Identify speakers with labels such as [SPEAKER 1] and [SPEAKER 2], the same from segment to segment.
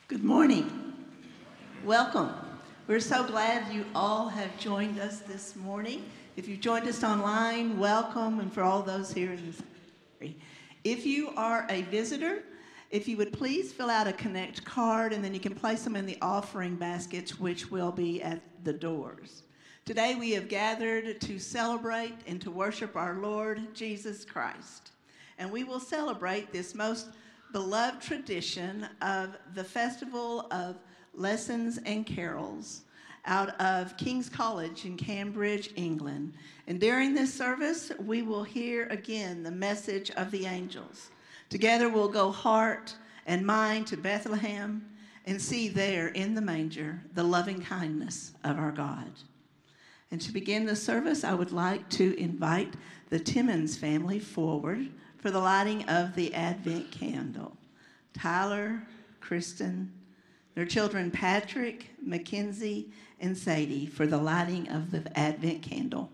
[SPEAKER 1] Good morning. Welcome. We're so glad you all have joined us this morning. If you've joined us online, welcome, and for all those here in the sanctuary. If you are a visitor, if you would please fill out a Connect card, and then you can place them in the offering baskets, which will be at the doors. Today we have gathered to celebrate and to worship our Lord Jesus Christ. And we will celebrate this most beloved tradition of the Festival of Lessons and Carols out of King's College in Cambridge, England. And during this service, we will hear again the message of the angels. Together we'll go heart and mind to Bethlehem and see there in the manger the loving kindness of our God. And to begin the service, I would like to invite the Timmons family forward for the lighting of the Advent candle. Tyler, Kristen, their children Patrick, Mackenzie, and Sadie for the lighting of the Advent candle.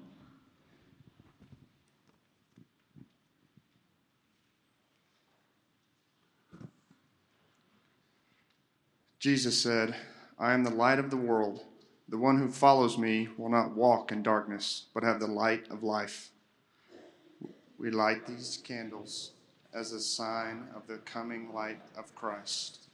[SPEAKER 2] Jesus said, "I am the light of the world. The one who follows me will not walk in darkness, but have the light of life." We light these candles as a sign of the coming light of Christ.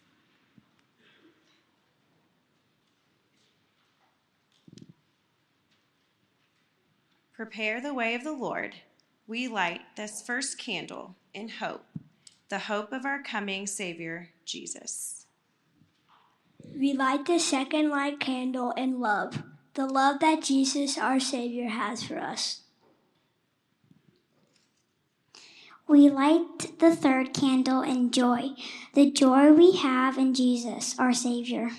[SPEAKER 3] Prepare the way of the Lord. We light this first candle in hope, the hope of our coming Savior, Jesus.
[SPEAKER 4] We light the second light candle in love, the love that Jesus, our Savior, has for us.
[SPEAKER 5] We light the third candle in joy, the joy we have in Jesus, our Savior.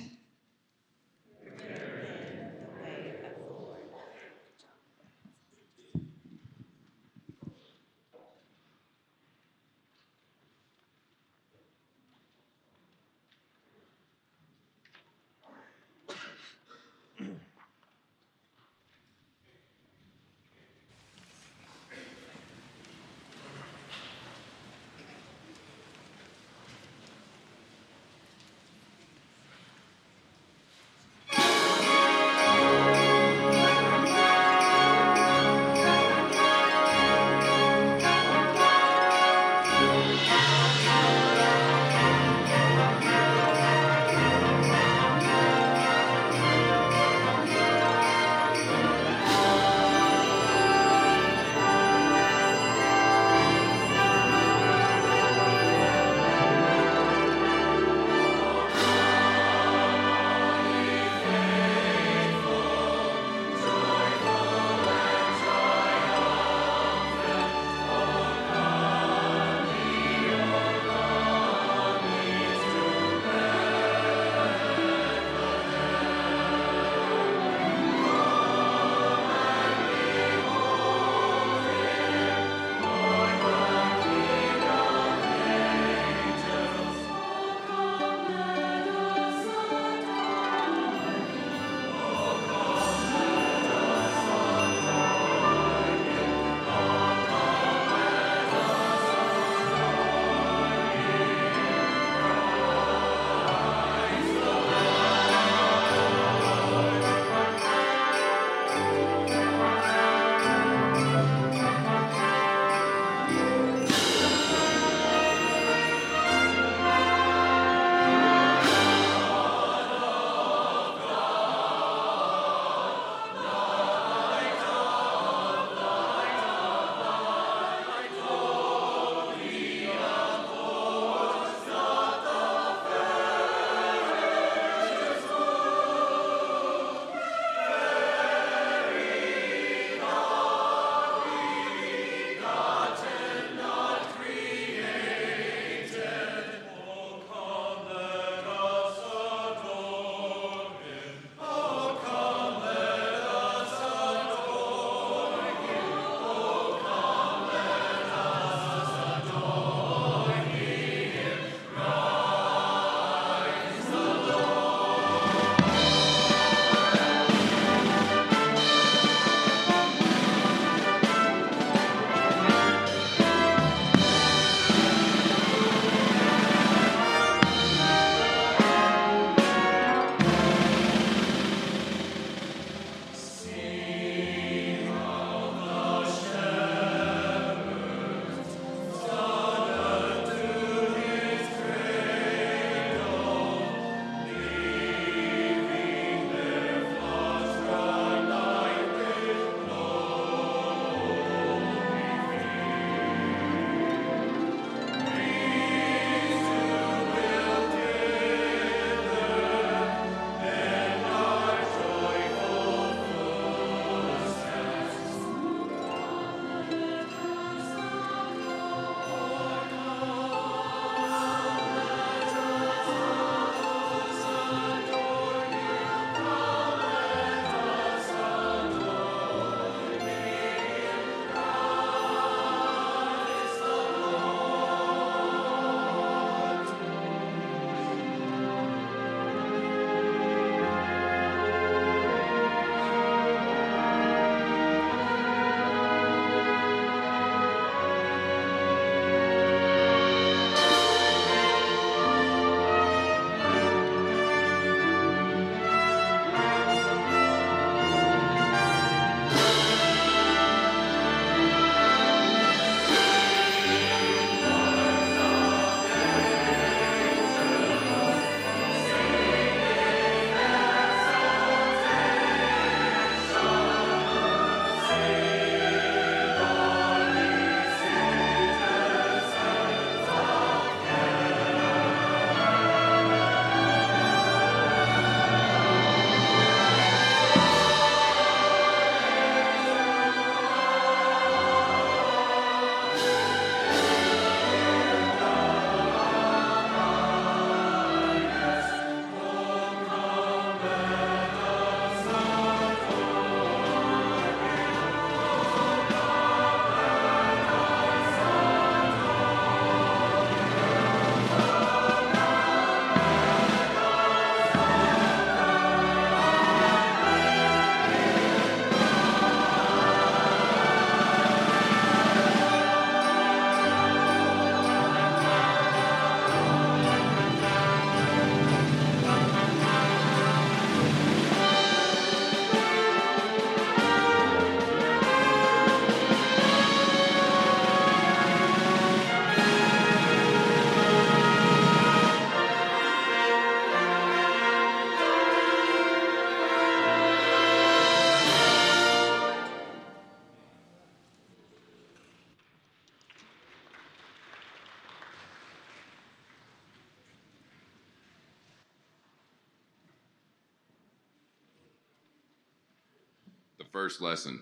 [SPEAKER 6] First lesson.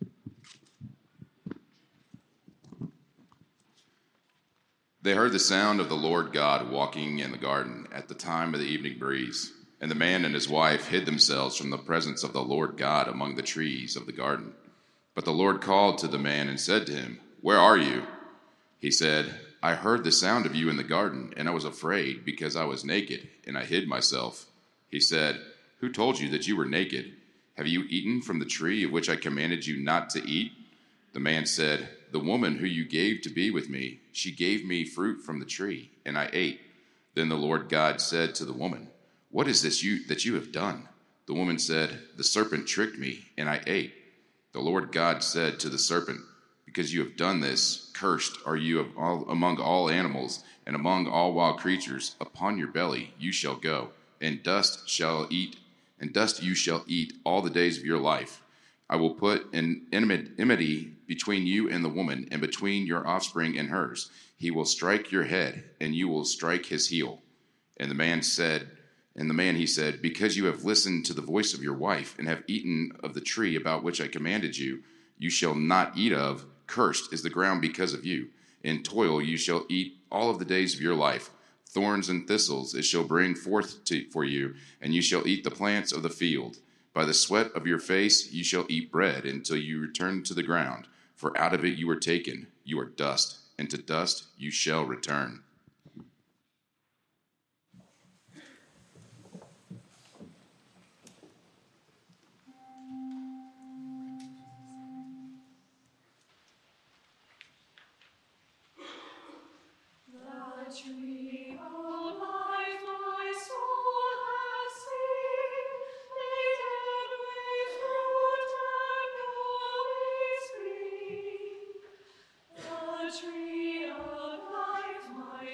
[SPEAKER 6] They heard the sound of the Lord God walking in the garden at the time of the evening breeze. And the man and his wife hid themselves from the presence of the Lord God among the trees of the garden. But the Lord called to the man and said to him, "Where are you?" He said, "I heard the sound of you in the garden, and I was afraid because I was naked, and I hid myself." He said, "Who told you that you were naked? Have you eaten from the tree of which I commanded you not to eat?" The man said, "The woman who you gave to be with me, she gave me fruit from the tree, and I ate." Then the Lord God said to the woman, "What is this that you have done?" The woman said, "The serpent tricked me, and I ate." The Lord God said to the serpent, "Because you have done this, cursed are you among all animals, and among all wild creatures. Upon your belly you shall go, and dust you shall eat all the days of your life. I will put an enmity between you and the woman, and between your offspring and hers. He will strike your head, and you will strike his heel." And the man he said, "Because you have listened to the voice of your wife, and have eaten of the tree about which I commanded you, you shall not eat of. Cursed is the ground because of you. In toil you shall eat all of the days of your life. Thorns and thistles it shall bring forth for you, and you shall eat the plants of the field. By the sweat of your face you shall eat bread until you return to the ground, for out of it you were taken. You are dust, and to dust you shall return."
[SPEAKER 7] The tree of life my soul has seen, laden with fruit and always green. The tree of life my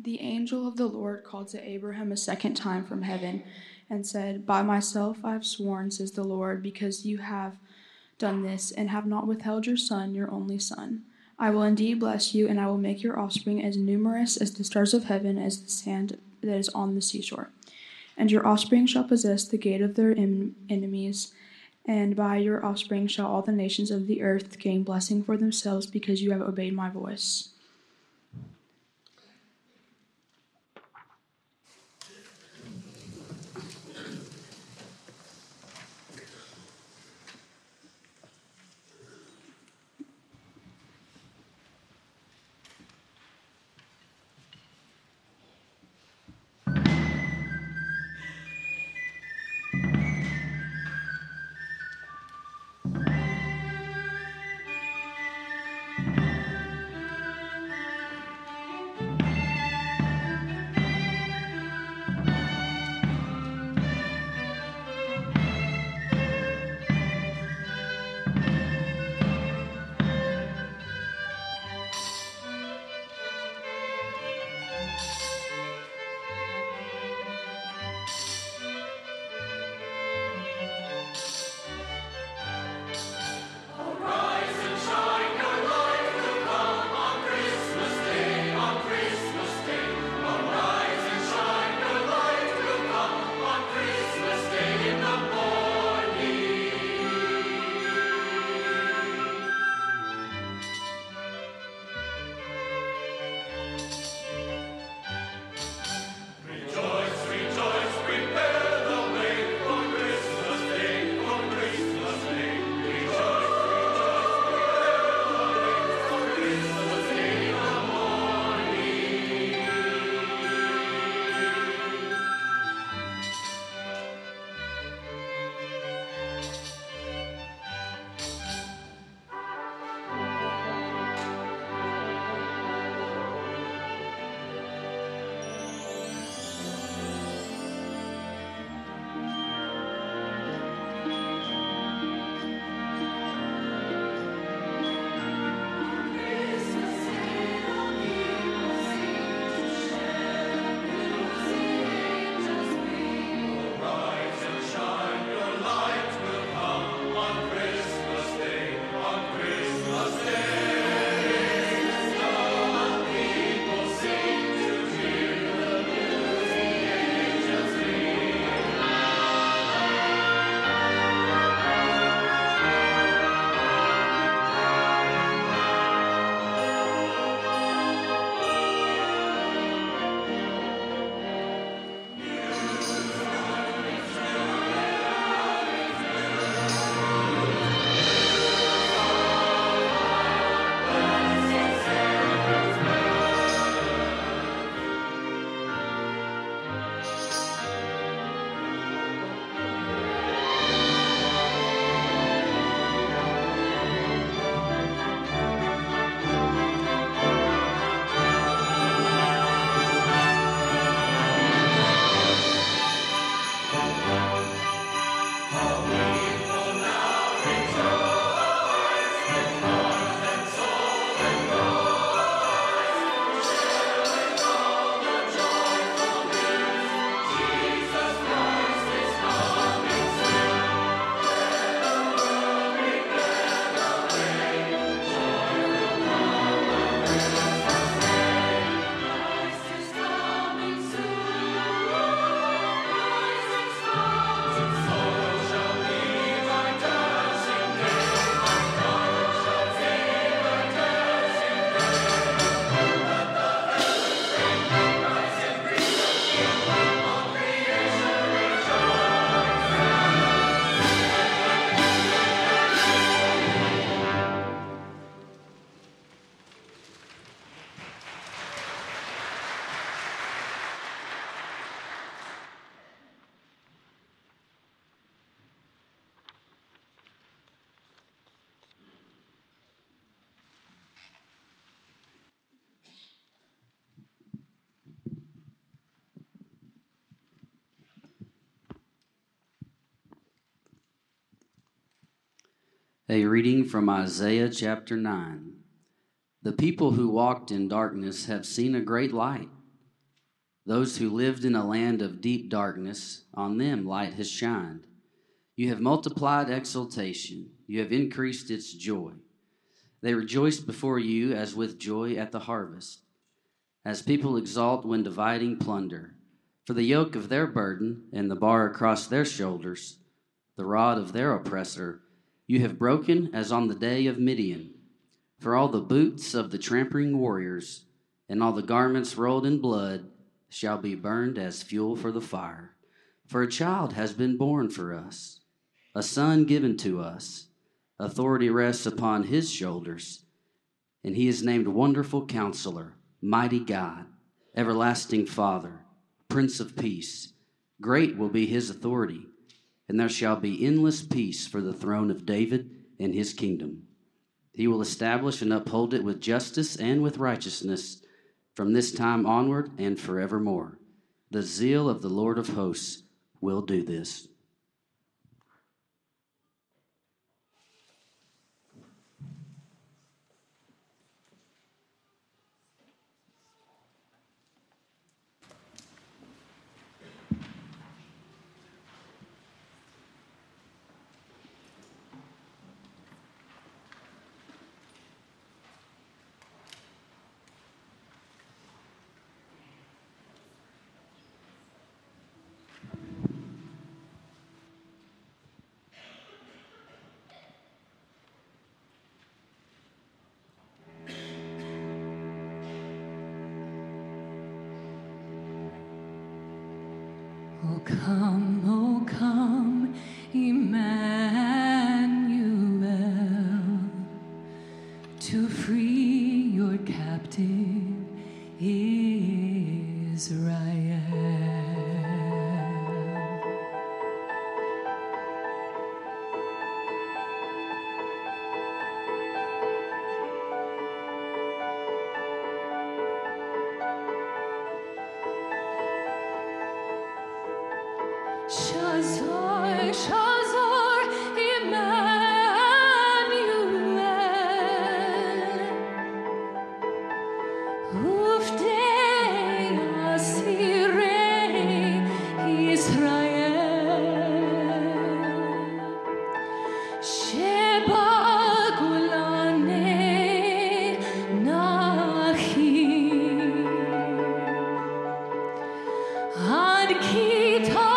[SPEAKER 8] the angel of the Lord called to Abraham a second time from heaven and said, "By myself I have sworn, says the Lord, because you have done this and have not withheld your son, your only son. I will indeed bless you, and I will make your offspring as numerous as the stars of heaven, as the sand that is on the seashore. And your offspring shall possess the gate of their enemies, and by your offspring shall all the nations of the earth gain blessing for themselves, because you have obeyed my voice."
[SPEAKER 9] A reading from Isaiah chapter 9. The people who walked in darkness have seen a great light. Those who lived in a land of deep darkness, on them light has shined. You have multiplied exultation. You have increased its joy. They rejoiced before you as with joy at the harvest, as people exult when dividing plunder. For the yoke of their burden and the bar across their shoulders, the rod of their oppressor, you have broken as on the day of Midian. For all the boots of the trampling warriors and all the garments rolled in blood shall be burned as fuel for the fire. For a child has been born for us, a son given to us. Authority rests upon his shoulders, and he is named Wonderful Counselor, Mighty God, Everlasting Father, Prince of Peace. Great will be his authority, and there shall be endless peace for the throne of David and his kingdom. He will establish and uphold it with justice and with righteousness from this time onward and forevermore. The zeal of the Lord of hosts will do this.
[SPEAKER 7] Oh come, Emmanuel, to free your captive Israel. Shazar, Shazar, Emmanuel, Ufdei Asirei Israel, Sheba Gulane Nachi, Ad Kita.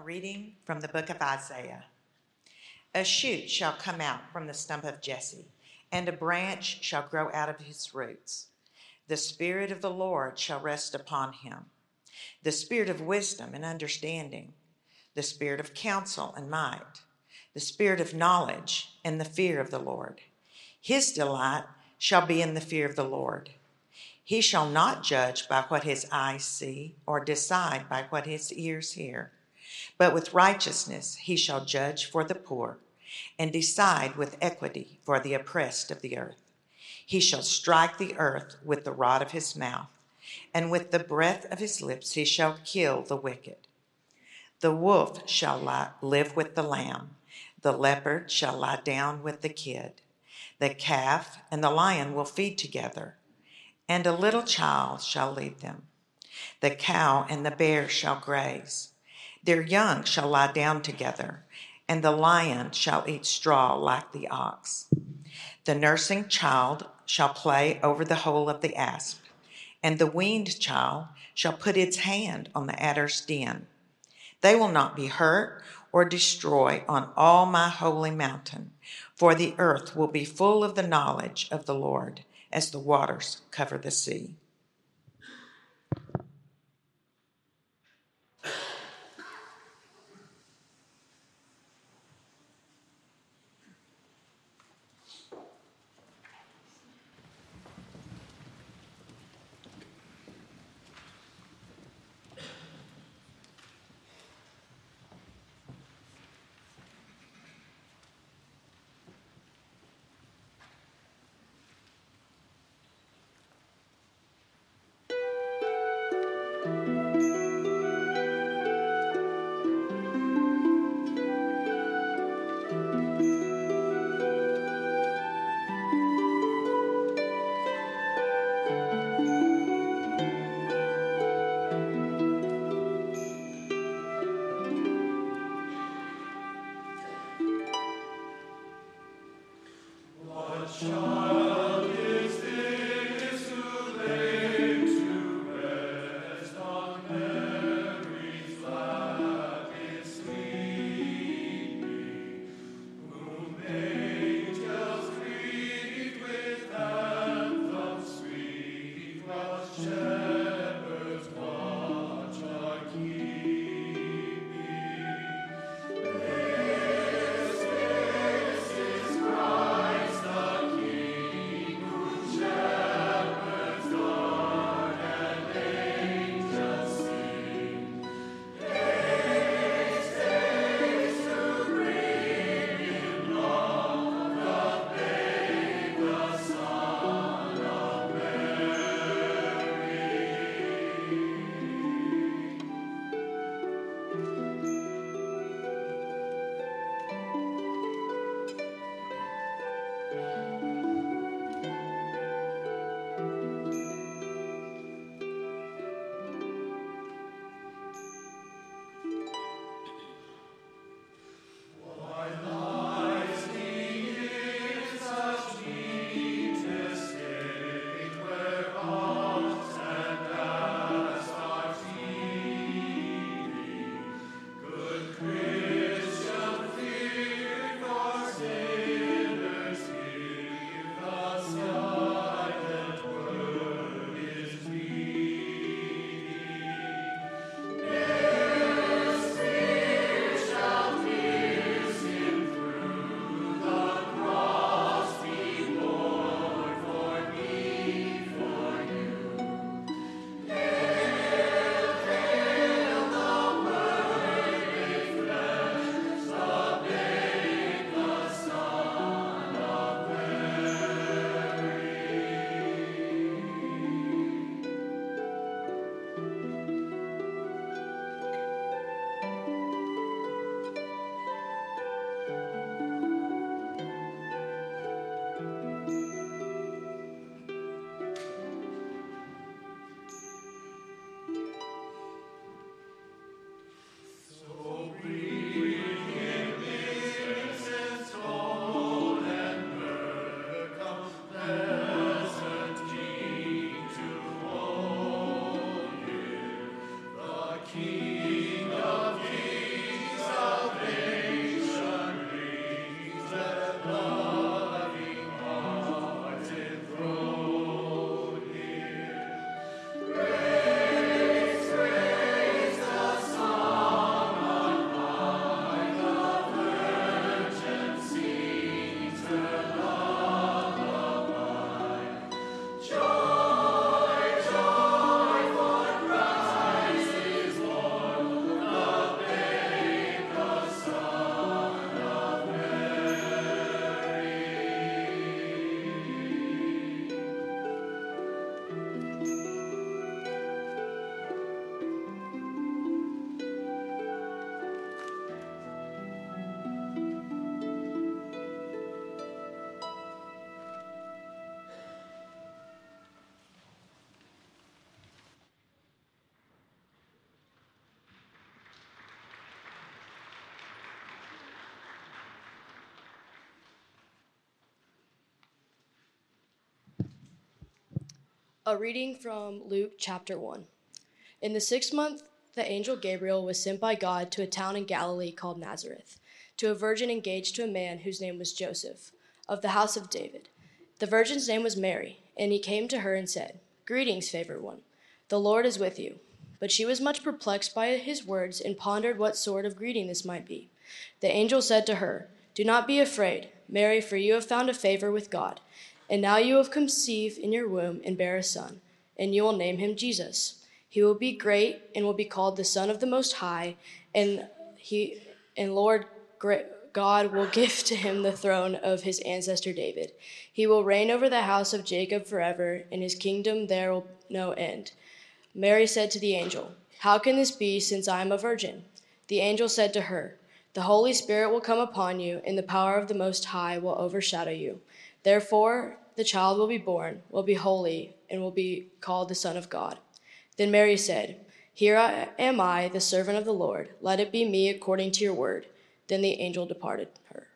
[SPEAKER 10] reading from the book of Isaiah. A shoot shall come out from the stump of Jesse, and a branch shall grow out of his roots. The Spirit of the Lord shall rest upon him, the Spirit of wisdom and understanding, the Spirit of counsel and might, the Spirit of knowledge and the fear of the Lord. His delight shall be in the fear of the Lord. He shall not judge by what his eyes see, or decide by what his ears hear. But with righteousness he shall judge for the poor, and decide with equity for the oppressed of the earth. He shall strike the earth with the rod of his mouth, and with the breath of his lips he shall kill the wicked. The wolf shall live with the lamb, the leopard shall lie down with the kid. The calf and the lion will feed together, and a little child shall lead them. The cow and the bear shall graze. Their young shall lie down together, and the lion shall eat straw like the ox. The nursing child shall play over the hole of the asp, and the weaned child shall put its hand on the adder's den. They will not be hurt or destroyed on all my holy mountain, for the earth will be full of the knowledge of the Lord as the waters cover the sea.
[SPEAKER 11] A reading from Luke chapter 1. In the 6th month, the angel Gabriel was sent by God to a town in Galilee called Nazareth, to a virgin engaged to a man whose name was Joseph, of the house of David. The virgin's name was Mary, and he came to her and said, "Greetings, favored one, the Lord is with you." But she was much perplexed by his words and pondered what sort of greeting this might be. The angel said to her, "Do not be afraid, Mary, for you have found a favor with God. And now you will conceive in your womb and bear a son, and you will name him Jesus. He will be great and will be called the Son of the Most High, and Lord God will give to him the throne of his ancestor David. He will reign over the house of Jacob forever, and his kingdom there will no end." Mary said to the angel, "How can this be, since I am a virgin?" The angel said to her, "The Holy Spirit will come upon you, and the power of the Most High will overshadow you. Therefore, the child will be born, will be holy, and will be called the Son of God." Then Mary said, "Here am I, the servant of the Lord. Let it be me according to your word." Then the angel departed her.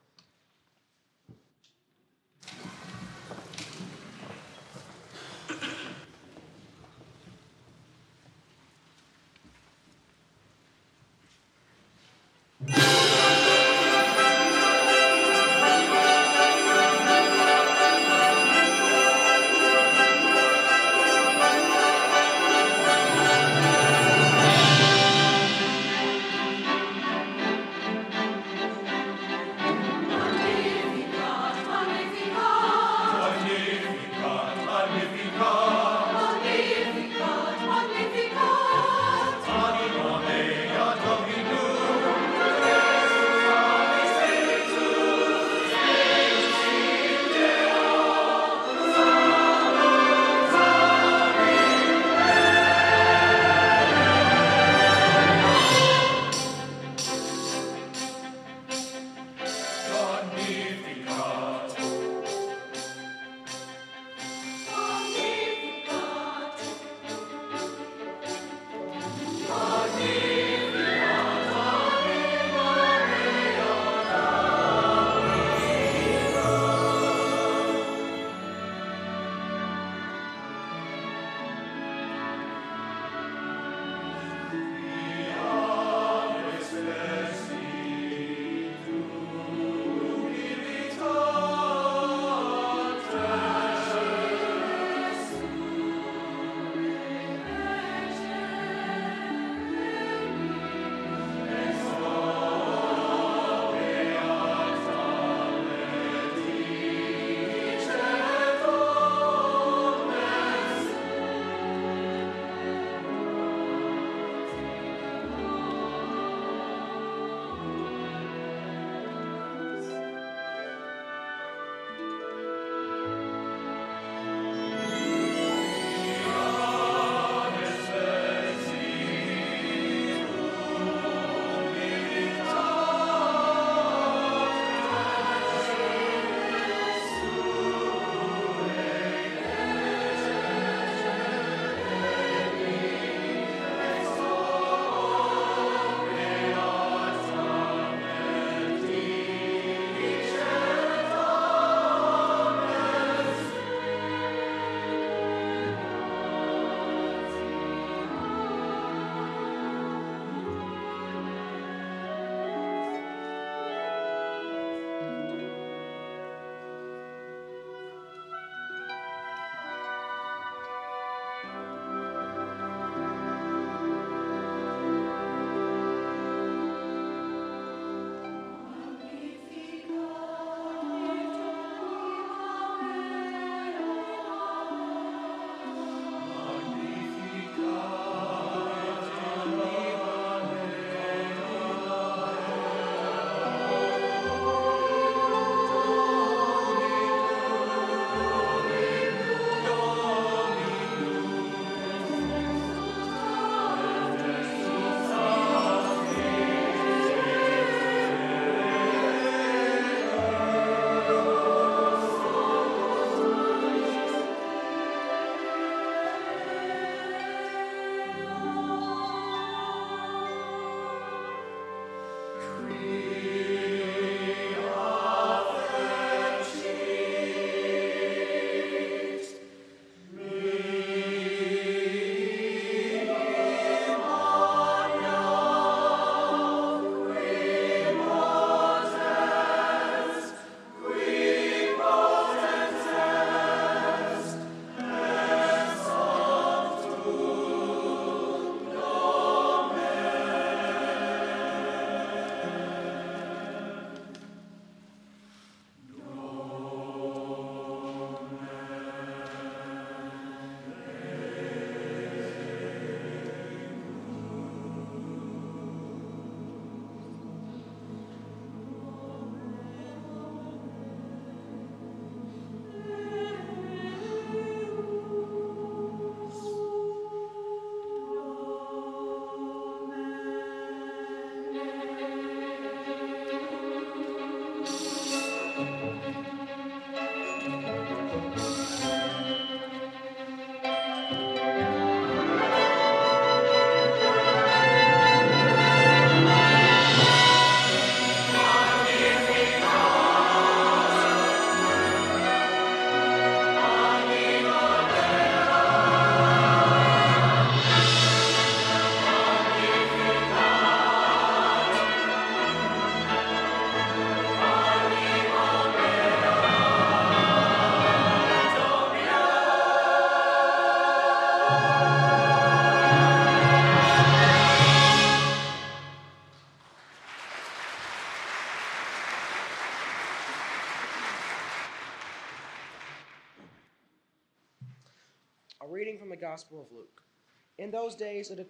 [SPEAKER 12] reading from the Gospel of Luke. In those days, a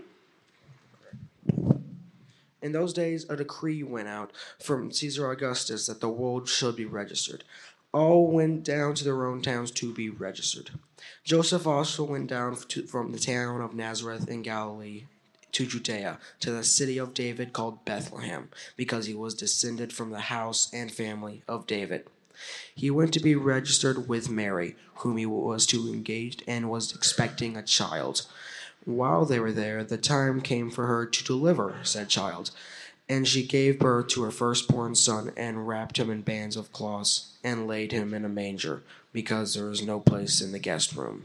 [SPEAKER 12] decree went out from Caesar Augustus that the world should be registered. All went down to their own towns to be registered. Joseph also went down from the town of Nazareth in Galilee to Judea, to the city of David called Bethlehem, because he was descended from the house and family of David. He went to be registered with Mary, whom he was to engage and was expecting a child. While they were there, the time came for her to deliver said child. And she gave birth to her firstborn son, and wrapped him in bands of cloths, and laid him in a manger, because there was no place in the guest room.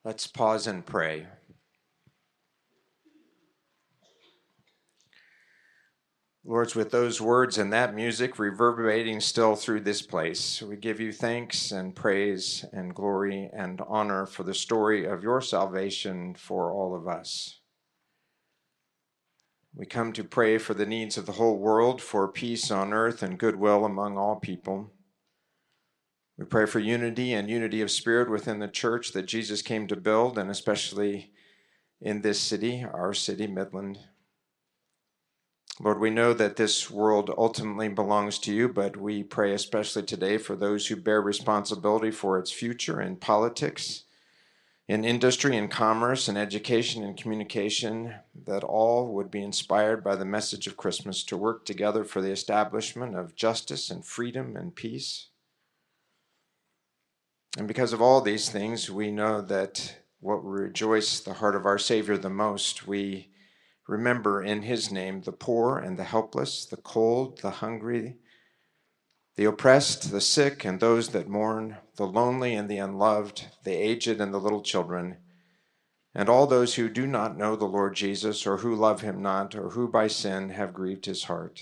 [SPEAKER 13] Let's pause and pray. Lord, with those words and that music reverberating still through this place, we give you thanks and praise and glory and honor for the story of your salvation for all of us. We come to pray for the needs of the whole world, for peace on earth and goodwill among all people. We pray for unity and unity of spirit within the church that Jesus came to build, and especially in this city, our city, Midland. Lord, we know that this world ultimately belongs to you, but we pray especially today for those who bear responsibility for its future in politics, in industry and commerce, in education and communication, that all would be inspired by the message of Christmas to work together for the establishment of justice and freedom and peace. And because of all these things, we know that what will rejoice the heart of our Savior the most, we remember in his name the poor and the helpless, the cold, the hungry, the oppressed, the sick, and those that mourn, the lonely and the unloved, the aged and the little children, and all those who do not know the Lord Jesus, or who love him not, or who by sin have grieved his heart.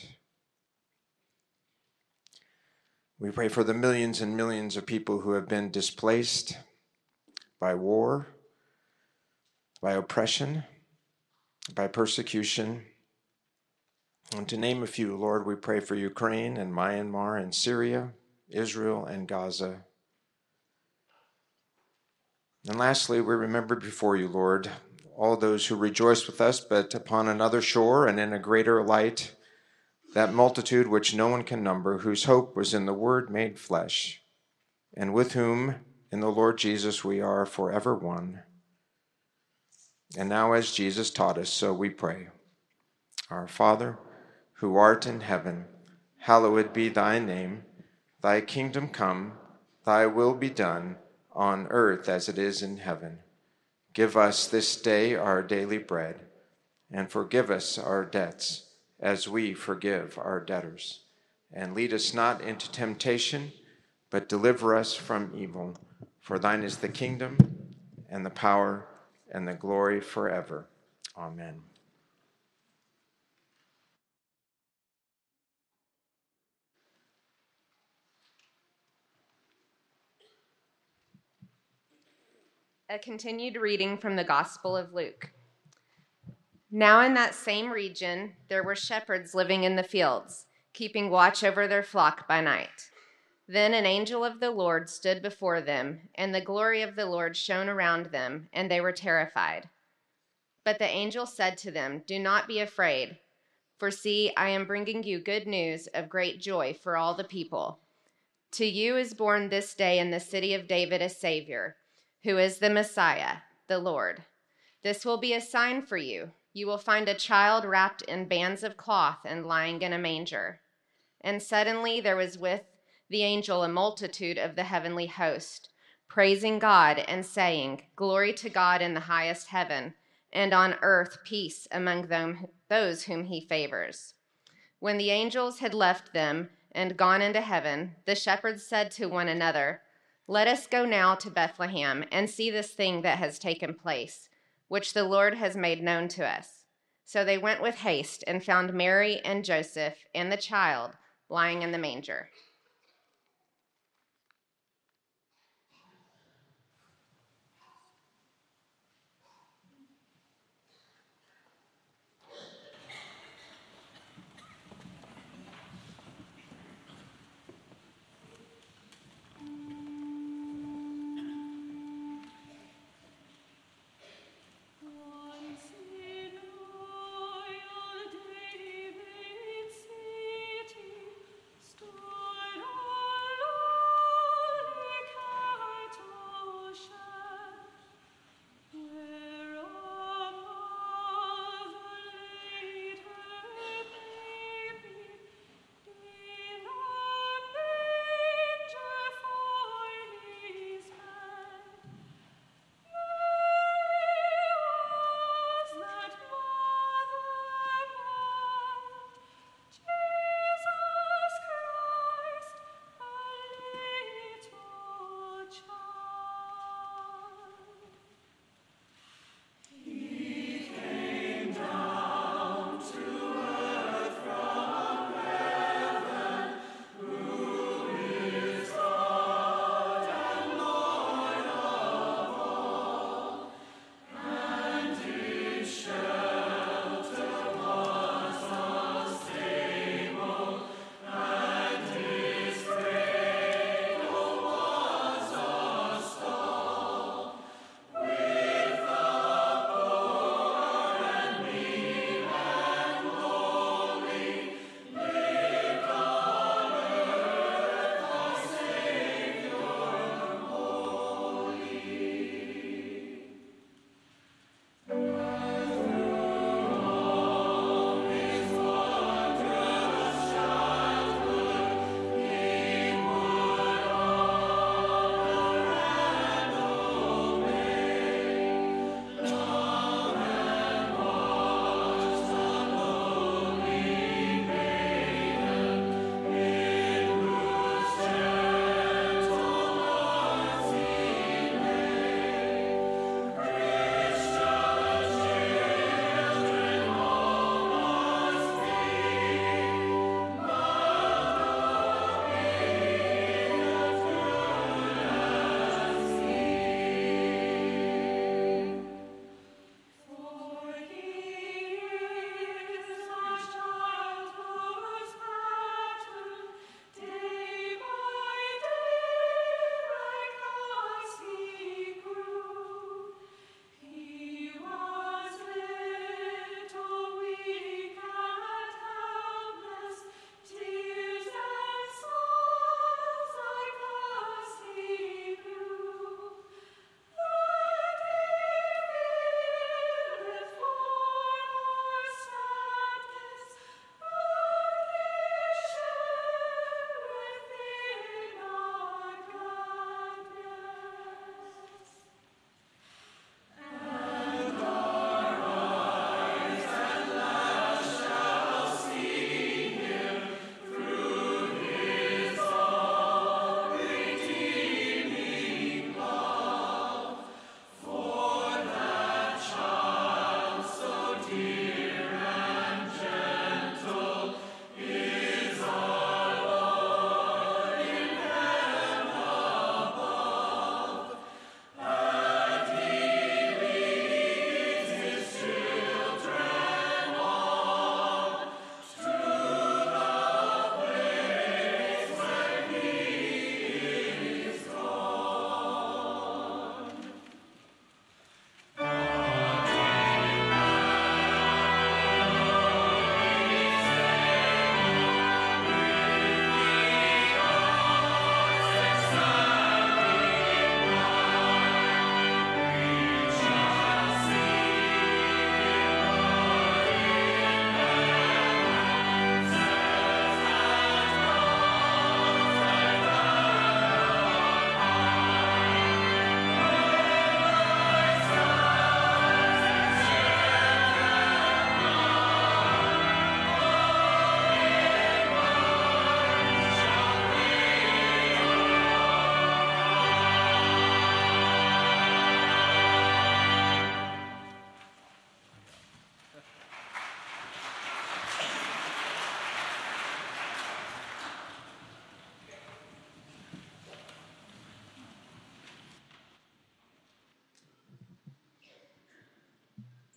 [SPEAKER 13] We pray for the millions and millions of people who have been displaced by war, by oppression, by persecution. And to name a few, Lord, we pray for Ukraine and Myanmar and Syria, Israel and Gaza. And lastly, we remember before you, Lord, all those who rejoice with us, but upon another shore and in a greater light, that multitude which no one can number, whose hope was in the Word made flesh, and with whom in the Lord Jesus we are forever one. And now, as Jesus taught us, so we pray. Our Father, who art in heaven, hallowed be thy name. Thy kingdom come, thy will be done, on earth as it is in heaven. Give us this day our daily bread, and forgive us our debts, as we forgive our debtors. And lead us not into temptation, but deliver us from evil. For thine is the kingdom, and the power, and the glory forever. Amen.
[SPEAKER 14] A continued reading from the Gospel of Luke. Now in that same region there were shepherds living in the fields, keeping watch over their flock by night. Then an angel of the Lord stood before them, and the glory of the Lord shone around them, and they were terrified. But the angel said to them, "Do not be afraid, for see, I am bringing you good news of great joy for all the people. To you is born this day in the city of David a Savior, who is the Messiah, the Lord. This will be a sign for you. You will find a child wrapped in bands of cloth and lying in a manger." And suddenly there was with the angel a multitude of the heavenly host, praising God and saying, "Glory to God in the highest heaven, and on earth peace among those whom he favors." When the angels had left them and gone into heaven, the shepherds said to one another, "Let us go now to Bethlehem and see this thing that has taken place, which the Lord has made known to us." So they went with haste and found Mary and Joseph and the child lying in the manger.
[SPEAKER 7] David city,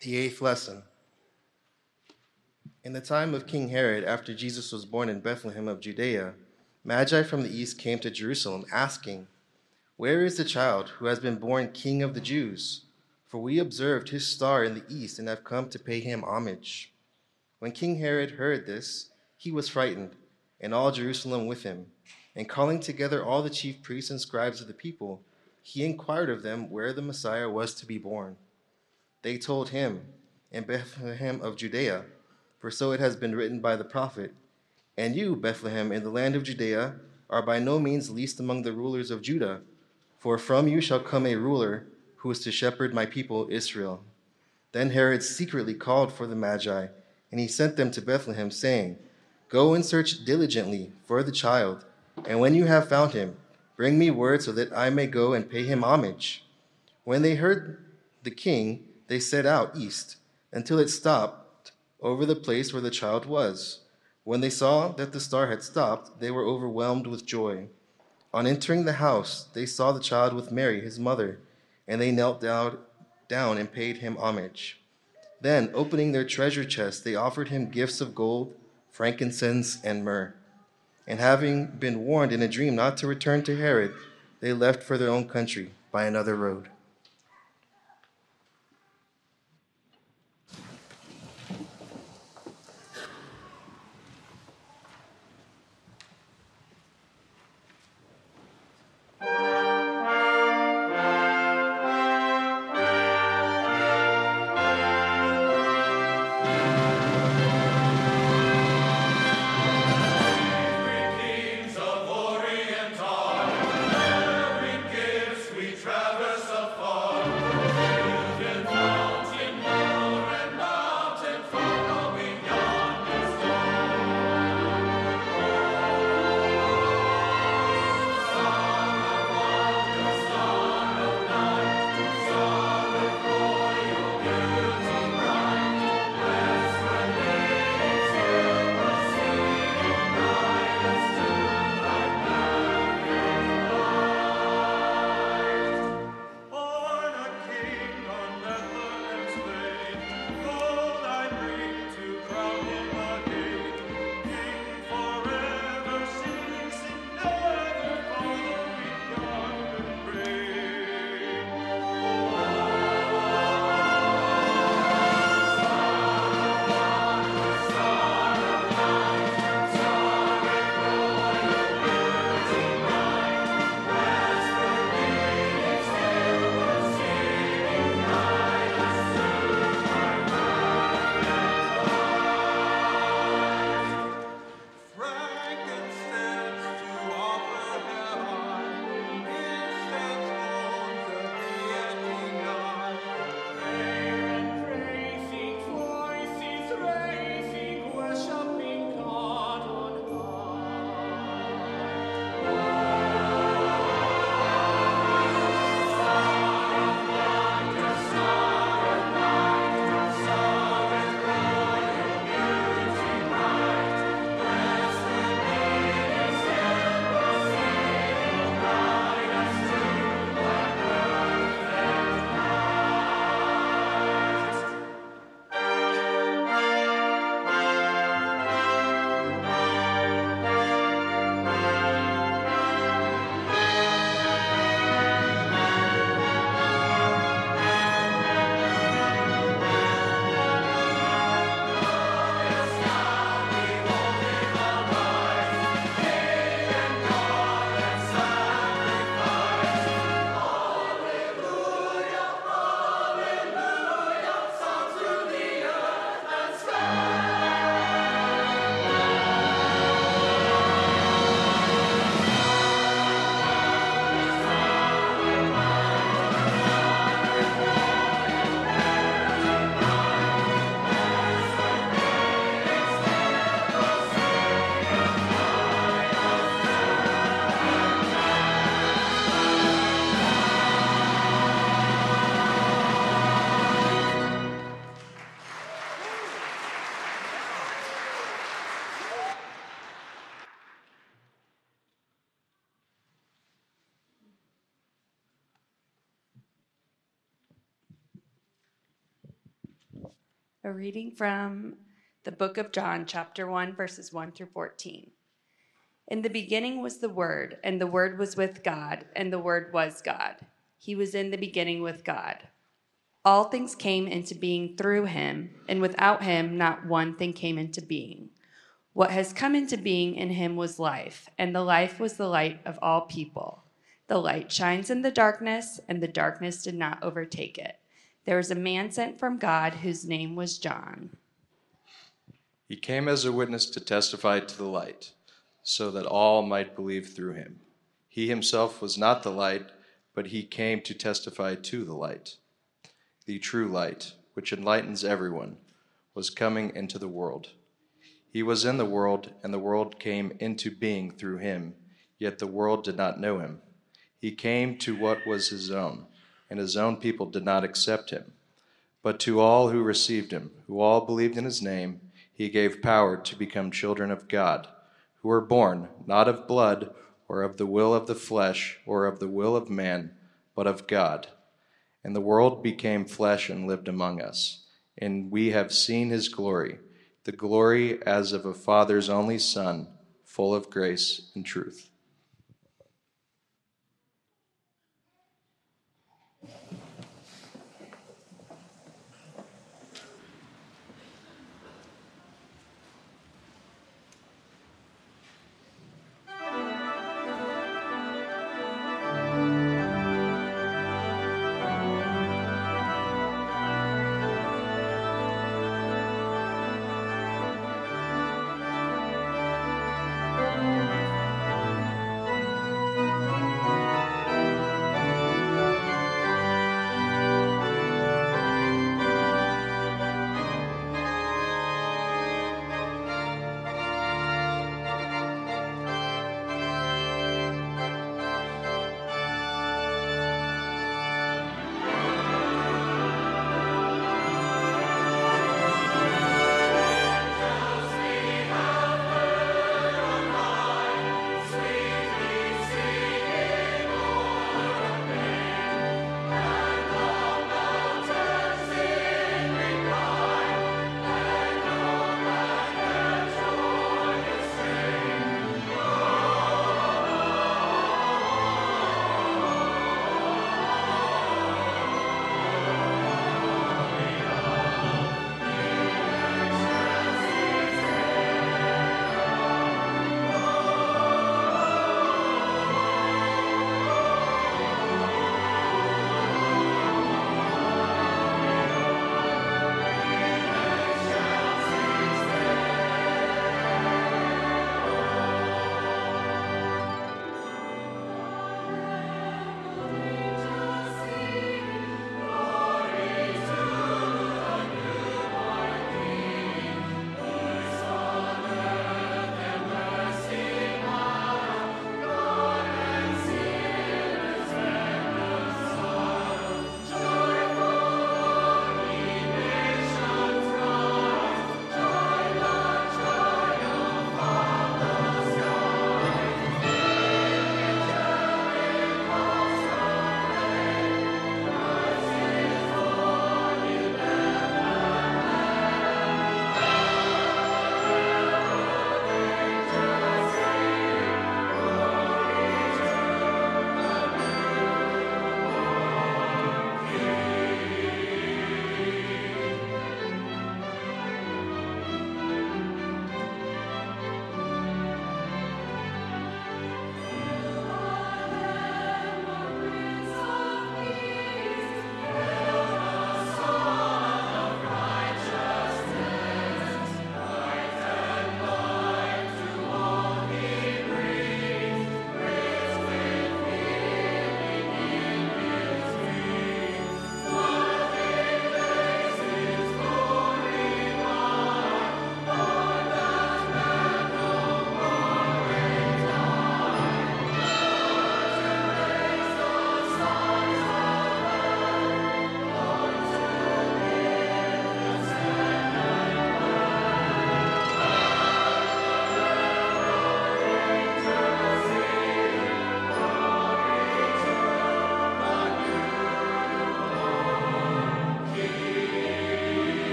[SPEAKER 15] The eighth lesson. In the time of King Herod, after Jesus was born in Bethlehem of Judea, Magi from the east came to Jerusalem, asking, "Where is the child who has been born King of the Jews? For we observed his star in the east and have come to pay him homage." When King Herod heard this, he was frightened, and all Jerusalem with him. And calling together all the chief priests and scribes of the people, he inquired of them where the Messiah was to be born. They told him, "In Bethlehem of Judea, for so it has been written by the prophet, 'And you, Bethlehem, in the land of Judea, are by no means least among the rulers of Judah, for from you shall come a ruler who is to shepherd my people Israel.' Then Herod secretly called for the Magi, and he sent them to Bethlehem, saying, 'Go and search diligently for the child, and when you have found him, bring me word so that I may go and pay him homage.' When they heard the king, they set out east until it stopped over the place where the child was. When they saw that the star had stopped, they were overwhelmed with joy. On entering the house, they saw the child with Mary, his mother, and they knelt down and paid him homage. Then, opening their treasure chest, they offered him gifts of gold, frankincense, and myrrh. And having been warned in a dream not to return to Herod, they left for their own country by another road.
[SPEAKER 16] Traverse of A reading from the book of John, chapter 1, verses 1 through 14. In the beginning was the Word, and the Word was with God, and the Word was God. He was in the beginning with God. All things came into being through him, and without him not one thing came into being. What has come into being in him was life, and the life was the light of all people. The light shines in the darkness, and the darkness did not overtake it. There was a man sent from God whose name was John.
[SPEAKER 17] He came as a witness to testify to the light, so that all might believe through him. He himself was not the light, but he came to testify to the light. The true light, which enlightens everyone, was coming into the world. He was in the world, and the world came into being through him, yet the world did not know him. He came to what was his own, and his own people did not accept him. But to all who received him, who all believed in his name, he gave power to become children of God, who were born not of blood, or of the will of the flesh, or of the will of man, but of God. And the world became flesh and lived among us, and we have seen his glory, the glory as of a Father's only Son, full of grace and truth.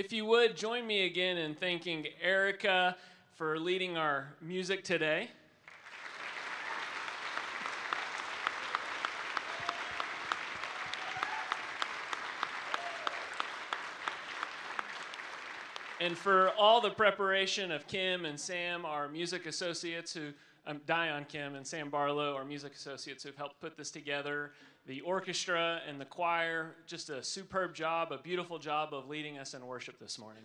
[SPEAKER 18] If you would, join me again in thanking Erica for leading our music today. And for all the preparation of Kim and Sam, our music associates Dion Kim and Sam Barlow, our music associates who've helped put this together, the orchestra and the choir, just a superb job, a beautiful job of leading us in worship this morning.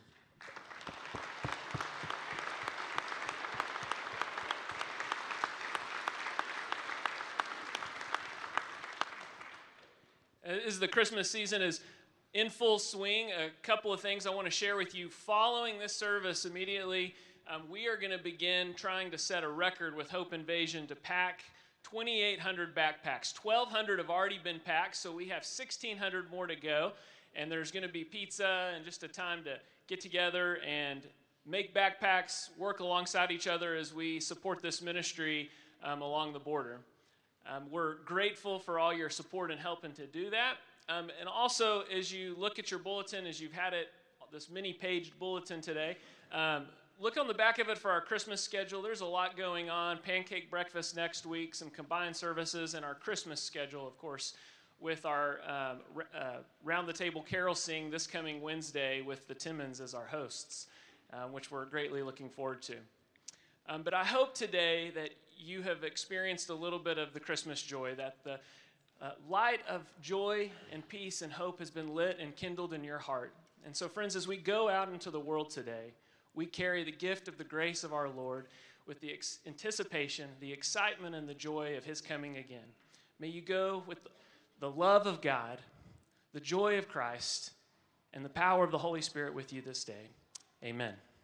[SPEAKER 18] As the Christmas season is in full swing, a couple of things I want to share with you. Following this service immediately, we are going to begin trying to set a record with Hope Invasion to pack 2,800 backpacks. 1,200 have already been packed, so we have 1,600 more to go. And there's going to be pizza and just a time to get together and make backpacks, work alongside each other as we support this ministry along the border. We're grateful for all your support and helping to do that. And also, as you look at your bulletin, as you've had it, this many-paged bulletin today, look on the back of it for our Christmas schedule. There's a lot going on. Pancake breakfast next week, some combined services, and our Christmas schedule, of course, with our round-the-table carol sing this coming Wednesday with the Timmons as our hosts, which we're greatly looking forward to. But I hope today that you have experienced a little bit of the Christmas joy, that the light of joy and peace and hope has been lit and kindled in your heart. And so, friends, as we go out into the world today, we carry the gift of the grace of our Lord with the anticipation, the excitement, and the joy of his coming again. May you go with the love of God, the joy of Christ, and the power of the Holy Spirit with you this day. Amen.